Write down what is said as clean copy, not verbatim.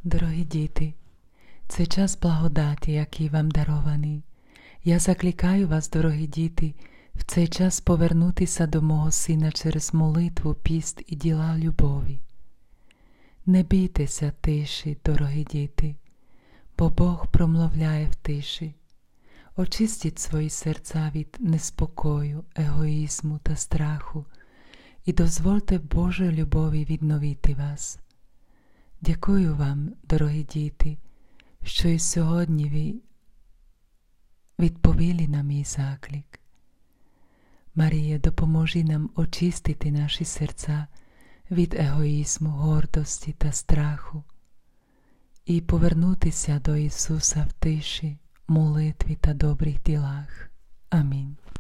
Дорогі діти, це час благодаті, який вам дарований. Я закликаю вас, дорогі діти, в цей час повернутися до мого Сина через молитву, піст і діла любові. Не бійтеся тиші, дорогі діти, бо Бог промовляє в тиші. Очистіть свої серця від неспокою, егоїзму та страху і дозвольте Божій любові відновити вас. Дякую вам, дорогі діти, що і сьогодні ви відповіли на мій заклик. Марія, допоможи нам очистити наші серця від егоїзму, гордості та страху і повернутися до Ісуса в тиші, молитві та добрих ділах. Амінь.